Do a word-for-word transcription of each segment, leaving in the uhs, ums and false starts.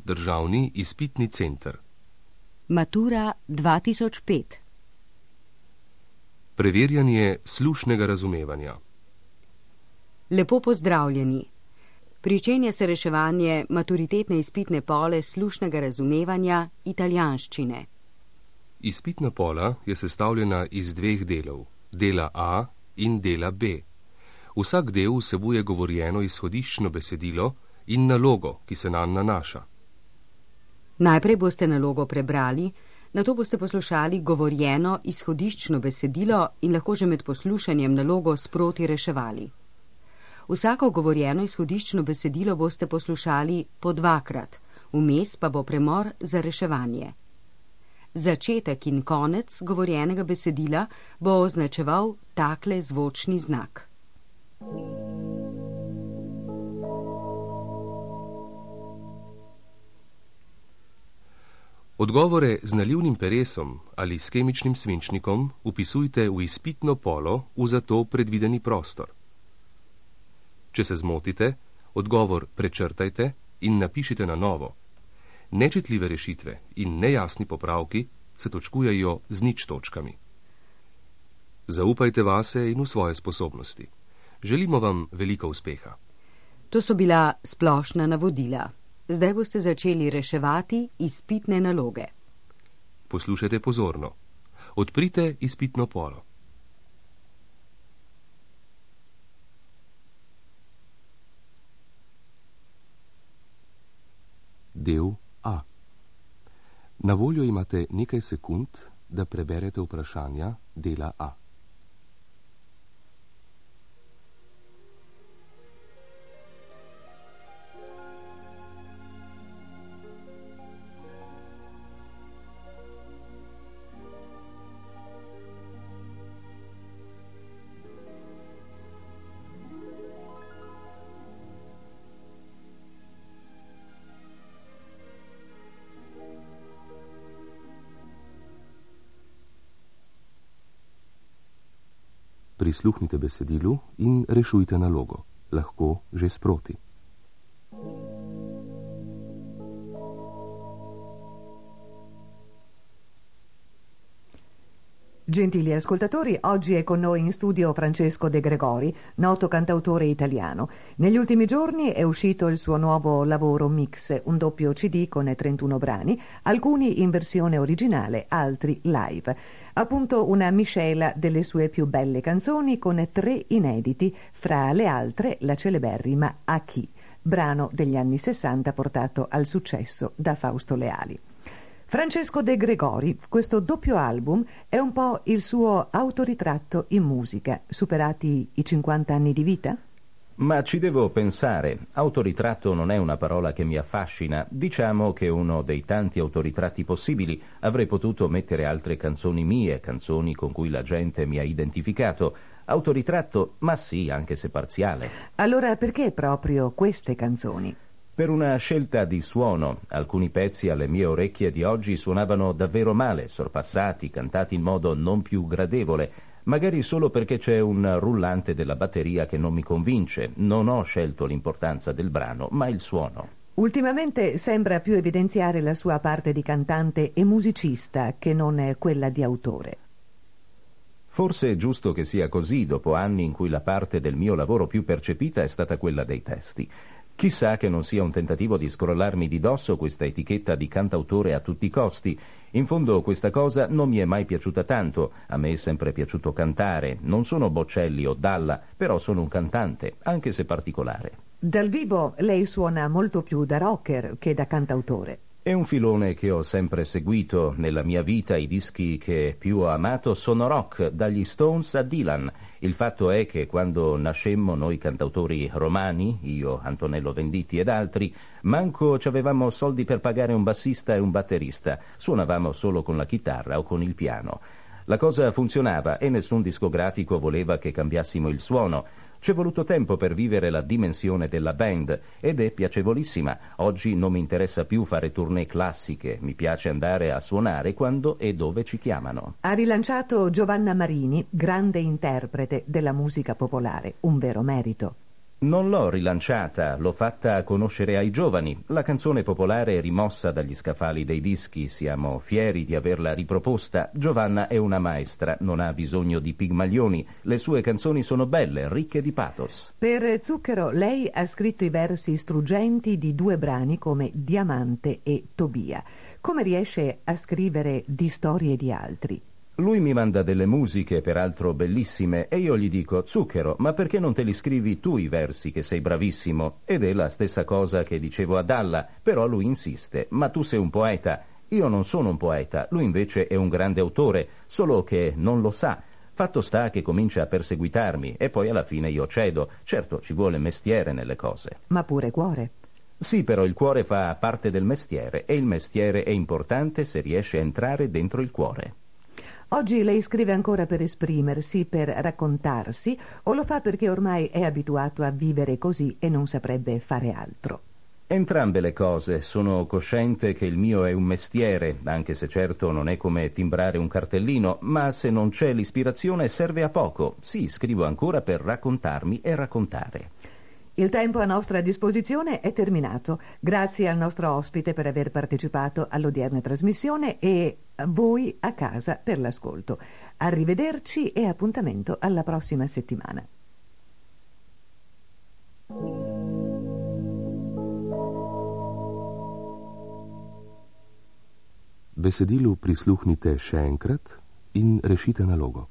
Državni izpitni center. Matura dva tisoč pet. Preverjanje slušnega razumevanja. Lepo pozdravljeni. Pričenja se reševanje maturitetne izpitne pole slušnega razumevanja italijanščine. Izpitna pola je sestavljena iz dveh delov, dela A in dela B. Vsak del vsebuje govorjeno izhodiščno besedilo in nalogo, ki se nanj nanaša. Najprej boste nalogo prebrali, nato boste poslušali govorjeno izhodiščno besedilo in lahko že med poslušanjem nalogo sproti reševali. Vsako govorjeno izhodiščno besedilo boste poslušali po dvakrat, vmes pa bo premor za reševanje. Začetek in konec govorjenega besedila bo označeval takle zvočni znak. Odgovore z nalivnim peresom ali s kemičnim svinčnikom vpisujte v izpitno polo v za to predvideni prostor. Če se zmotite, odgovor prečrtajte in napišite na novo. Nečitljive rešitve in nejasni popravki se točkujejo z nič točkami. Zaupajte vase in v svoje sposobnosti. Želimo vam veliko uspeha. To so bila splošna navodila. Zdaj boste začeli reševati izpitne naloge. Poslušajte pozorno. Odprite izpitno polo. Del A. Na voljo imate nekaj sekund, da preberete vprašanja dela A. Prisluhnite besedilu in rešujte nalogo, lahko že sproti. Gentili ascoltatori, oggi è con noi in studio Francesco De Gregori, noto cantautore italiano. Negli ultimi giorni è uscito il suo nuovo lavoro Mix, un doppio C D con trentuno brani, alcuni in versione originale, altri live. Appunto una miscela delle sue più belle canzoni con tre inediti, fra le altre la celeberrima A chi, brano degli anni sessanta portato al successo da Fausto Leali. Francesco De Gregori, questo doppio album è un po' il suo autoritratto in musica, superati i cinquanta anni di vita? Ma ci devo pensare. Autoritratto non è una parola che mi affascina. Diciamo che uno dei tanti autoritratti possibili. Avrei potuto mettere altre canzoni mie, canzoni con cui la gente mi ha identificato. Autoritratto, ma sì, anche se parziale. Allora perché proprio queste canzoni? Per una scelta di suono. Alcuni pezzi alle mie orecchie di oggi suonavano davvero male, sorpassati, cantati in modo non più gradevole, magari solo perché c'è un rullante della batteria che non mi convince. Non ho scelto l'importanza del brano, ma il suono. Ultimamente sembra più evidenziare la sua parte di cantante e musicista che non quella di autore. Forse è giusto che sia così, dopo anni in cui la parte del mio lavoro più percepita è stata quella dei testi. Chissà che non sia un tentativo di scrollarmi di dosso questa etichetta di cantautore a tutti i costi. In fondo questa cosa non mi è mai piaciuta tanto. A me è sempre piaciuto cantare. Non sono Bocelli o Dalla, però sono un cantante, anche se particolare. Dal vivo lei suona molto più da rocker che da cantautore. È un filone che ho sempre seguito. Nella mia vita i dischi che più ho amato sono rock, dagli Stones a Dylan. Il fatto è che quando nascemmo noi cantautori romani, io, Antonello Venditti ed altri, manco ci avevamo soldi per pagare un bassista e un batterista. Suonavamo solo con la chitarra o con il piano. La cosa funzionava e nessun discografico voleva che cambiassimo il suono. C'è voluto tempo per vivere la dimensione della band ed è piacevolissima. Oggi non mi interessa più fare tournée classiche, mi piace andare a suonare quando e dove ci chiamano. Ha rilanciato Giovanna Marini, grande interprete della musica popolare, un vero merito. Non l'ho rilanciata, l'ho fatta conoscere ai giovani. La canzone popolare è rimossa dagli scaffali dei dischi, siamo fieri di averla riproposta. Giovanna è una maestra, non ha bisogno di pigmalioni. Le sue canzoni sono belle, ricche di pathos. Per Zucchero, lei ha scritto i versi struggenti di due brani come Diamante e Tobia. Come riesce a scrivere di storie di altri? Lui mi manda delle musiche, peraltro bellissime, e io gli dico: Zucchero, ma perché non te li scrivi tu i versi, che sei bravissimo? Ed è la stessa cosa che dicevo a Dalla, però lui insiste: ma tu sei un poeta. Io non sono un poeta, lui invece è un grande autore, solo che non lo sa. Fatto sta che comincia a perseguitarmi e poi alla fine io cedo. Certo, ci vuole mestiere nelle cose. Ma pure cuore. Sì, però il cuore fa parte del mestiere e il mestiere è importante se riesce a entrare dentro il cuore. Oggi lei scrive ancora per esprimersi, per raccontarsi, o lo fa perché ormai è abituato a vivere così e non saprebbe fare altro? Entrambe le cose. Sono cosciente che il mio è un mestiere, anche se certo non è come timbrare un cartellino, ma se non c'è l'ispirazione serve a poco. Sì, scrivo ancora per raccontarmi e raccontare. Il tempo a nostra disposizione è terminato. Grazie al nostro ospite per aver partecipato all'odierna trasmissione e a voi a casa per l'ascolto. Arrivederci e appuntamento alla prossima settimana. Besedilu prisluhnite še enkrat in rešite nalogo.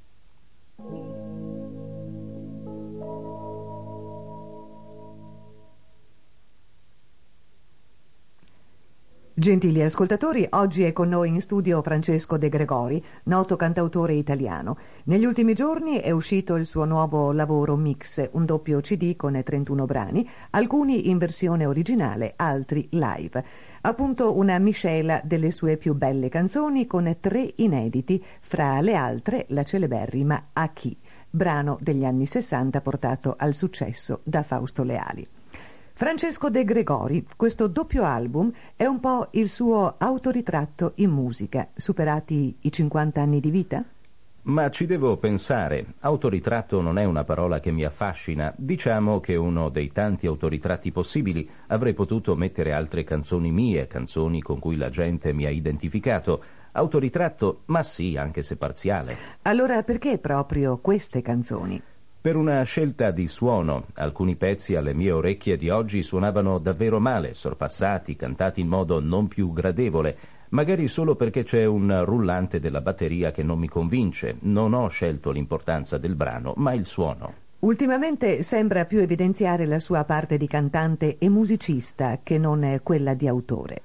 Gentili ascoltatori, oggi è con noi in studio Francesco De Gregori, noto cantautore italiano. Negli ultimi giorni è uscito il suo nuovo lavoro Mix, un doppio C D con trentuno brani, alcuni in versione originale, altri live. Appunto una miscela delle sue più belle canzoni con tre inediti, fra le altre la celeberrima A chi, brano degli anni sessanta portato al successo da Fausto Leali. Francesco De Gregori, questo doppio album è un po' il suo autoritratto in musica, superati i cinquanta anni di vita? Ma ci devo pensare. Autoritratto non è una parola che mi affascina. Diciamo che uno dei tanti autoritratti possibili. Avrei potuto mettere altre canzoni mie, canzoni con cui la gente mi ha identificato. Autoritratto, ma sì, anche se parziale. Allora perché proprio queste canzoni? Per una scelta di suono. Alcuni pezzi alle mie orecchie di oggi suonavano davvero male, sorpassati, cantati in modo non più gradevole, magari solo perché c'è un rullante della batteria che non mi convince. Non ho scelto l'importanza del brano, ma il suono. Ultimamente sembra più evidenziare la sua parte di cantante e musicista che non quella di autore.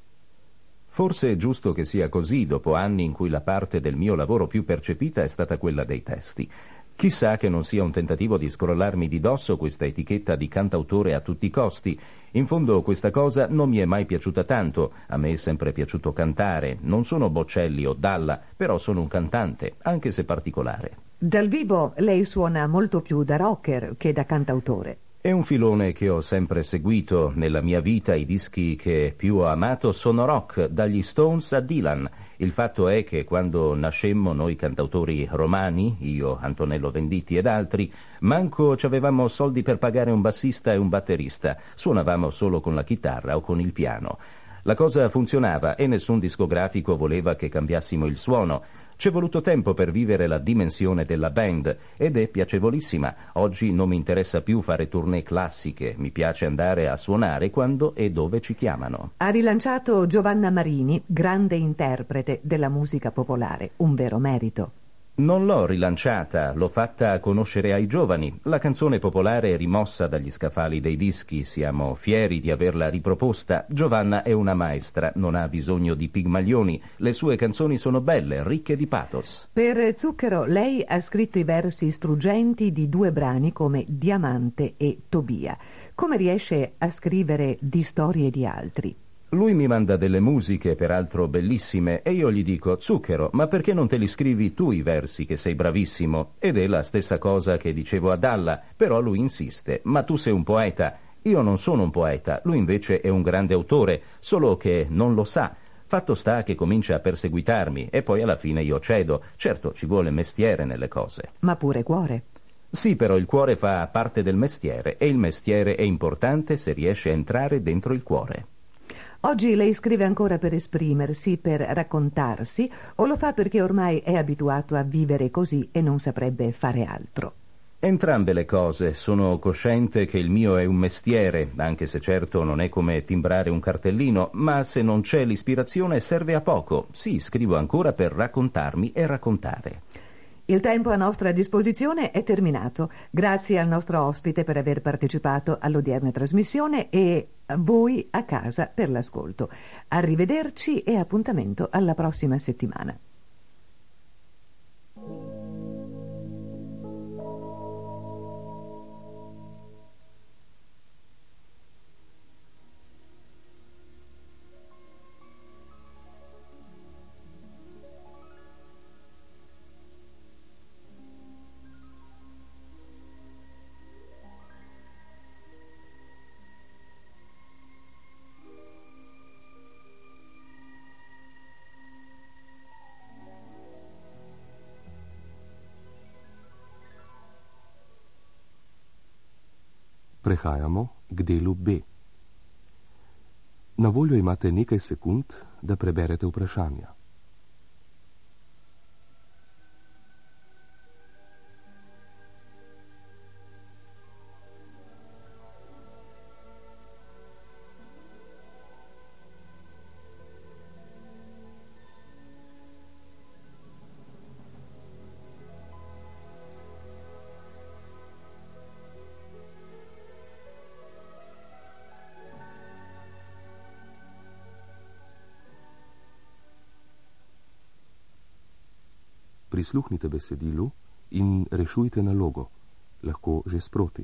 Forse è giusto che sia così, dopo anni in cui la parte del mio lavoro più percepita è stata quella dei testi. Chissà che non sia un tentativo di scrollarmi di dosso questa etichetta di cantautore a tutti i costi. In fondo questa cosa non mi è mai piaciuta tanto. A me è sempre piaciuto cantare. Non sono Bocelli o Dalla, però sono un cantante, anche se particolare. Dal vivo lei suona molto più da rocker che da cantautore. È un filone che ho sempre seguito. Nella mia vita i dischi che più ho amato sono rock, dagli Stones a Dylan. Il fatto è che quando nascemmo noi cantautori romani, io, Antonello Venditti ed altri, manco ci avevamo soldi per pagare un bassista e un batterista. Suonavamo solo con la chitarra o con il piano. La cosa funzionava e nessun discografico voleva che cambiassimo il suono. C'è voluto tempo per vivere la dimensione della band ed è piacevolissima. Oggi non mi interessa più fare tournée classiche, mi piace andare a suonare quando e dove ci chiamano. Ha rilanciato Giovanna Marini, grande interprete della musica popolare, un vero merito. Non l'ho rilanciata, l'ho fatta conoscere ai giovani. La canzone popolare è rimossa dagli scaffali dei dischi, siamo fieri di averla riproposta. Giovanna è una maestra, non ha bisogno di pigmalioni. Le sue canzoni sono belle, ricche di pathos. Per Zucchero, lei ha scritto i versi struggenti di due brani come Diamante e Tobia. Come riesce a scrivere di storie di altri? Lui mi manda delle musiche, peraltro bellissime, e io gli dico: Zucchero, ma perché non te li scrivi tu i versi, che sei bravissimo? Ed è la stessa cosa che dicevo a Dalla, però lui insiste: ma tu sei un poeta. Io non sono un poeta, lui invece è un grande autore, solo che non lo sa. Fatto sta che comincia a perseguitarmi e poi alla fine io cedo. Certo, ci vuole mestiere nelle cose. Ma pure cuore. Sì, però il cuore fa parte del mestiere e il mestiere è importante se riesce a entrare dentro il cuore. Oggi lei scrive ancora per esprimersi, per raccontarsi, o lo fa perché ormai è abituato a vivere così e non saprebbe fare altro? Entrambe le cose. Sono cosciente che il mio è un mestiere, anche se certo non è come timbrare un cartellino, ma se non c'è l'ispirazione serve a poco. Sì, scrivo ancora per raccontarmi e raccontare. Il tempo a nostra disposizione è terminato. Grazie al nostro ospite per aver partecipato all'odierna trasmissione e a voi a casa per l'ascolto. Arrivederci e appuntamento alla prossima settimana. Prehajamo k delu B. Na voljo imate nekaj sekund, da preberete vprašanja. Prisluhnite besedilu in rešujte nalogo, lahko že sproti.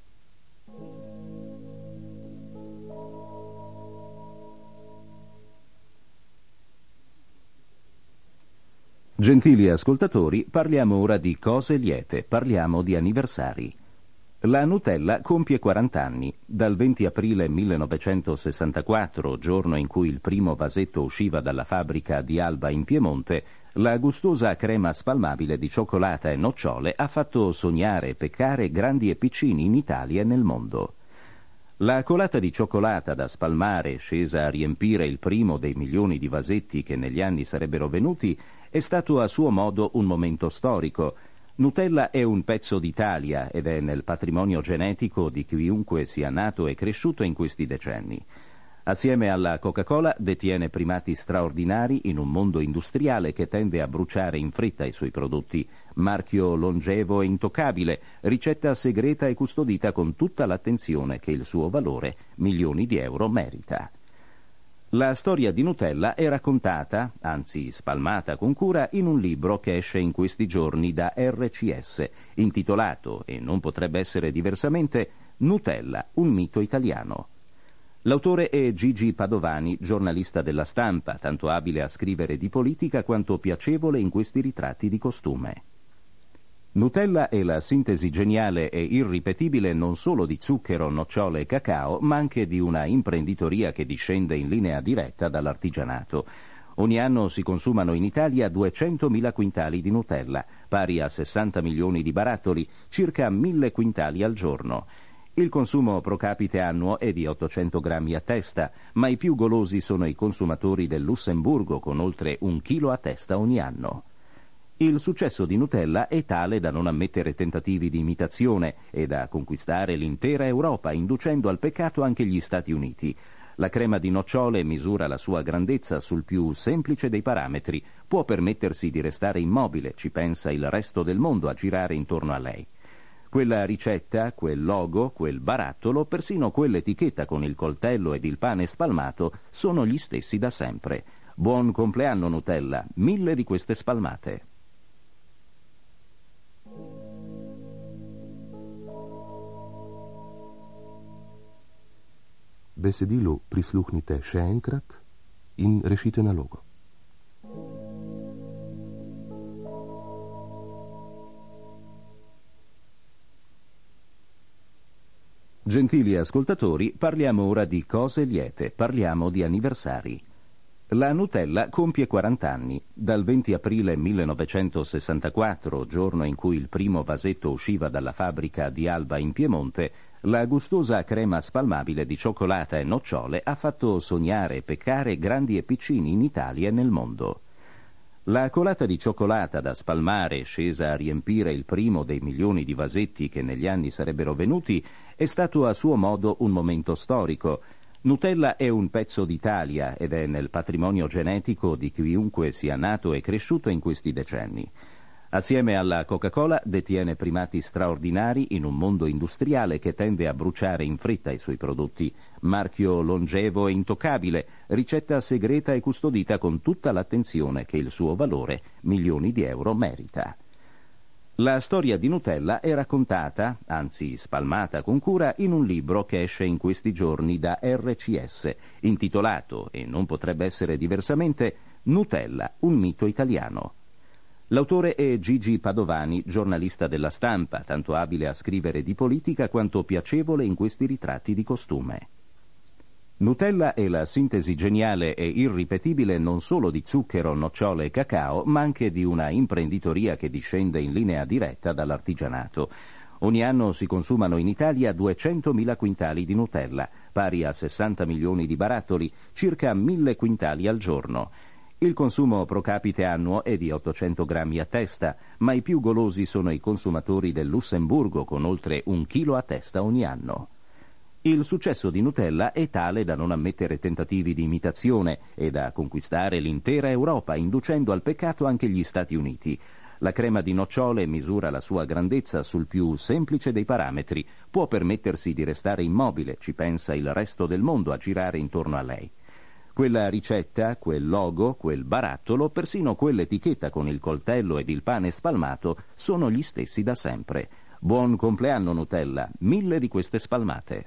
Gentili ascoltatori, parliamo ora di cose liete, parliamo di anniversari. La Nutella compie quaranta anni. Dal venti aprile millenovecentosessantaquattro, giorno in cui il primo vasetto usciva dalla fabbrica di Alba in Piemonte, la gustosa crema spalmabile di cioccolata e nocciole ha fatto sognare e peccare grandi e piccini in Italia e nel mondo. La colata di cioccolata da spalmare, scesa a riempire il primo dei milioni di vasetti che negli anni sarebbero venuti, è stato a suo modo un momento storico. Nutella è un pezzo d'Italia ed è nel patrimonio genetico di chiunque sia nato e cresciuto in questi decenni. Assieme alla Coca-Cola detiene primati straordinari in un mondo industriale che tende a bruciare in fretta i suoi prodotti. Marchio longevo e intoccabile, ricetta segreta e custodita con tutta l'attenzione che il suo valore, milioni di euro, merita. La storia di Nutella è raccontata, anzi spalmata con cura, in un libro che esce in questi giorni da R C S, intitolato, e non potrebbe essere diversamente, Nutella, un mito italiano. L'autore è Gigi Padovani, giornalista della Stampa, tanto abile a scrivere di politica quanto piacevole in questi ritratti di costume. Nutella è la sintesi geniale e irripetibile non solo di zucchero, nocciole e cacao, ma anche di una imprenditoria che discende in linea diretta dall'artigianato. Ogni anno si consumano in Italia duecentomila quintali di Nutella, pari a sessanta milioni di barattoli, circa mille quintali al giorno. Il consumo pro capite annuo è di ottocento grammi a testa, ma i più golosi sono i consumatori del Lussemburgo, con oltre un chilo a testa ogni anno. Il successo di Nutella è tale da non ammettere tentativi di imitazione e da conquistare l'intera Europa, inducendo al peccato anche gli Stati Uniti. La crema di nocciole misura la sua grandezza sul più semplice dei parametri, può permettersi di restare immobile, ci pensa il resto del mondo a girare intorno a lei. Quella ricetta, quel logo, quel barattolo, persino quell'etichetta con il coltello ed il pane spalmato sono gli stessi da sempre. Buon compleanno Nutella, mille di queste spalmate. Besedilu prisluhnite še enkrat in rešite nalogo. Gentili ascoltatori, parliamo ora di cose liete, parliamo di anniversari. La Nutella compie quaranta anni. Dal venti aprile millenovecentosessantaquattro, giorno in cui il primo vasetto usciva dalla fabbrica di Alba in Piemonte, la gustosa crema spalmabile di cioccolata e nocciole ha fatto sognare e peccare grandi e piccini in Italia e nel mondo. La colata di cioccolata da spalmare, scesa a riempire il primo dei milioni di vasetti che negli anni sarebbero venuti, è stato a suo modo un momento storico. Nutella è un pezzo d'Italia ed è nel patrimonio genetico di chiunque sia nato e cresciuto in questi decenni. Assieme alla Coca-Cola detiene primati straordinari in un mondo industriale che tende a bruciare in fretta i suoi prodotti. Marchio longevo e intoccabile, ricetta segreta e custodita con tutta l'attenzione che il suo valore, milioni di euro, merita. La storia di Nutella è raccontata, anzi spalmata con cura, in un libro che esce in questi giorni da R C S, intitolato, e non potrebbe essere diversamente, Nutella, un mito italiano. L'autore è Gigi Padovani, giornalista della Stampa, tanto abile a scrivere di politica quanto piacevole in questi ritratti di costume. Nutella è la sintesi geniale e irripetibile non solo di zucchero, nocciole e cacao, ma anche di una imprenditoria che discende in linea diretta dall'artigianato. Ogni anno si consumano in Italia duecentomila quintali di Nutella, pari a sessanta milioni di barattoli, circa mille quintali al giorno. Il consumo pro capite annuo è di ottocento grammi a testa, ma i più golosi sono i consumatori del Lussemburgo, con oltre un chilo a testa ogni anno. Il successo di Nutella è tale da non ammettere tentativi di imitazione e da conquistare l'intera Europa, inducendo al peccato anche gli Stati Uniti. La crema di nocciole misura la sua grandezza sul più semplice dei parametri. Può permettersi di restare immobile, ci pensa il resto del mondo a girare intorno a lei. Quella ricetta, quel logo, quel barattolo, persino quell'etichetta con il coltello ed il pane spalmato sono gli stessi da sempre. Buon compleanno Nutella, mille di queste spalmate.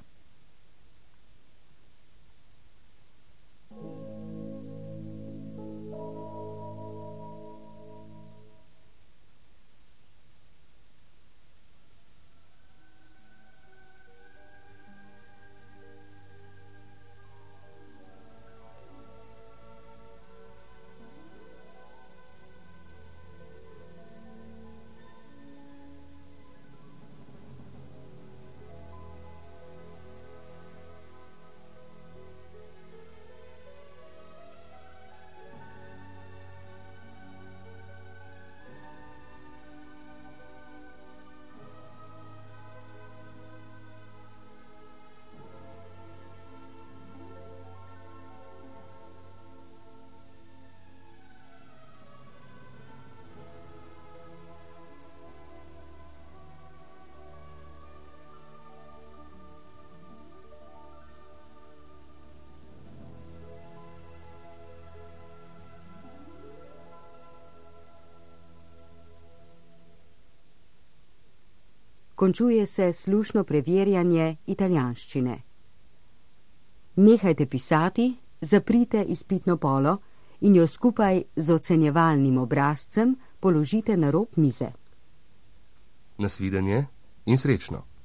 Končuje se slušno preverjanje italijanščine. Nehajte pisati, zaprite izpitno polo in jo skupaj z ocenjevalnim obrazcem položite na rob mize. Nasvidenje in srečno.